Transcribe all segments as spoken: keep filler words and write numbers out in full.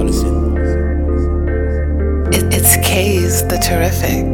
listen. It, it's K's the Terrific.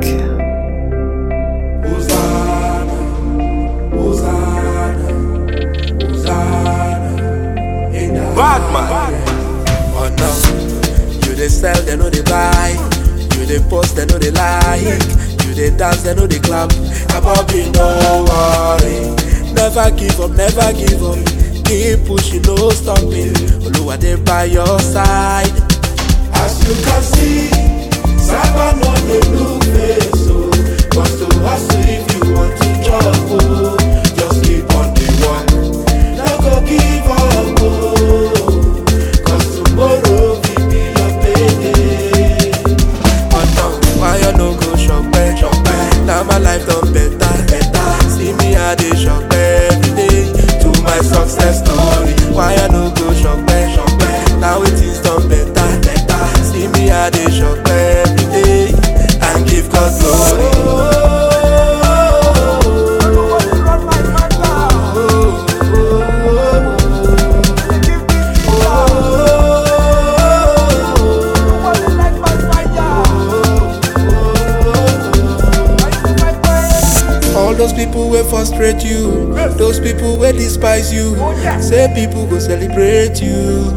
Hosanna, Hosanna, Hosanna, in the bad man. Oh no, you they sell, they know they buy. You they post, they know they like. You they dance, they know they clap. About me, no worry. Never give up, never give up. Keep pushing, no stopping. Oluwa they by your side. As you can see, Saba no dey look face, so but to hustle if you want to chop, oh, just keep on the walk. No go give up, oh, cause tomorrow will be your payday. But now, why you no go shop back? Now my life done better, better. See me how they shop every day to my success story. Why you no go shop back? Now it is done better, better. See me how they shop every day and give God glory. All those people will frustrate you, those people will despise you. Say people go celebrate you.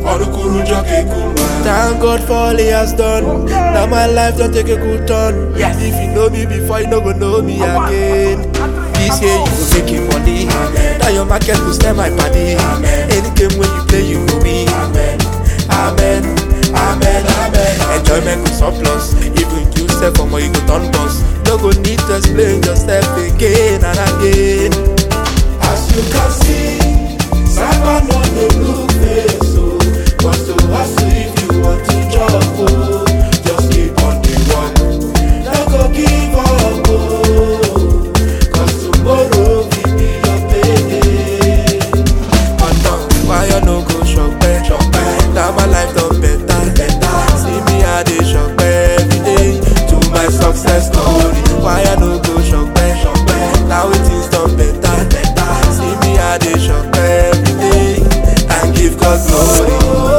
Thank God for all he has done. Now my life don't take a good turn. If you know me before, you no go know me again. This year you go make it money. Now your market go stand my body. Any game when you play, you go win. Amen, amen, amen, amen. Enjoyment go surplus. Even you step for more, you go turn boss. No go need to explain yourself again and again. As you can see, Saba no dey look face, so but to hustle if you want to chop, oh, just keep on the walk. No go give up, oh, cause tomorrow will be your payday. Oh no, why you no go shop back? Now my life done better, better. See me how they shop every day to my success story. Why you no go shop back? Now it is done better, better. See me how they shop every day and give God glory.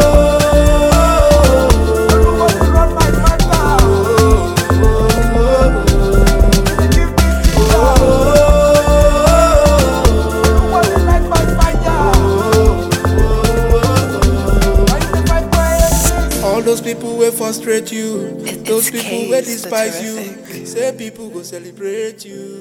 All those people will frustrate you, It- those it's people will K's the despise you. Terrific. Say people go celebrate you.